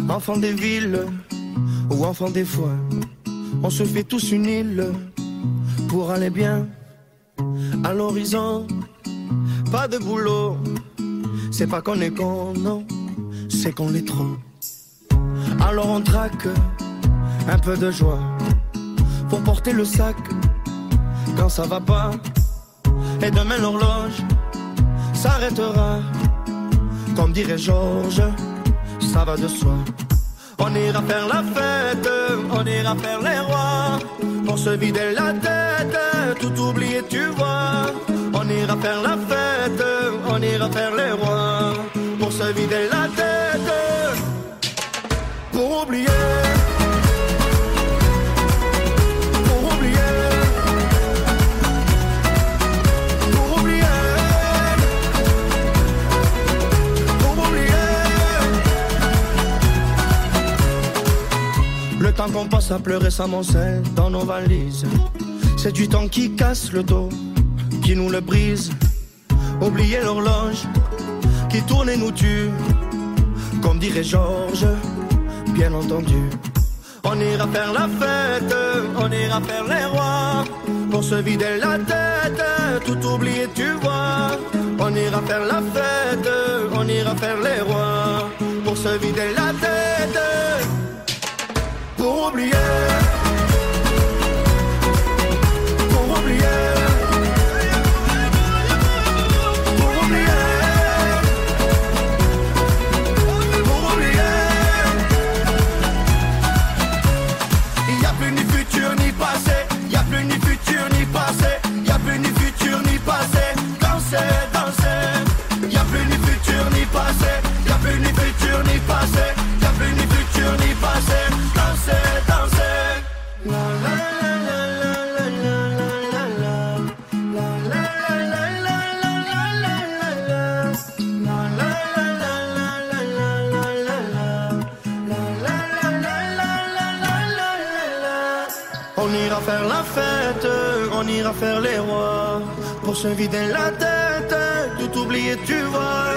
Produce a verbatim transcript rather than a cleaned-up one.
Enfants des villes ou enfants des foins, on se fait tous une île pour aller bien à l'horizon. Pas de boulot, c'est pas qu'on est con, non, c'est qu'on l'est trop. Alors on traque un peu de joie pour porter le sac quand ça va pas. Et demain l'horloge s'arrêtera, comme dirait Georges, ça va de soi. On ira faire la fête, on ira faire les rois, pour se vider la tête, tout oublier tu vois. On ira faire la fête, on ira faire les rois, pour se vider la tête, pour oublier. Le temps qu'on passe à pleurer sans moncelle dans nos valises, c'est du temps qui casse le dos, qui nous le brise. Oublier l'horloge qui tourne et nous tue, comme dirait Georges, bien entendu. On ira faire la fête, on ira faire les rois, pour se vider la tête, tout oublier tu vois. On ira faire la fête, on ira faire les rois, pour se vider la tête, pour oublier, pour oublier, pour oublier, pour oublier. Il n'y a plus ni futur ni passé, il n'y a plus ni futur ni passé, il n'y a plus ni futur ni passé. Danser, danser, il n'y a plus ni futur ni passé, il n'y a plus ni futur ni passé, il n'y a plus ni futur ni passé. Danser, danser, la la la la la la la la la la. On ira faire la fête, on ira faire les rois, pour se vider la tête, tout oublier tu vois.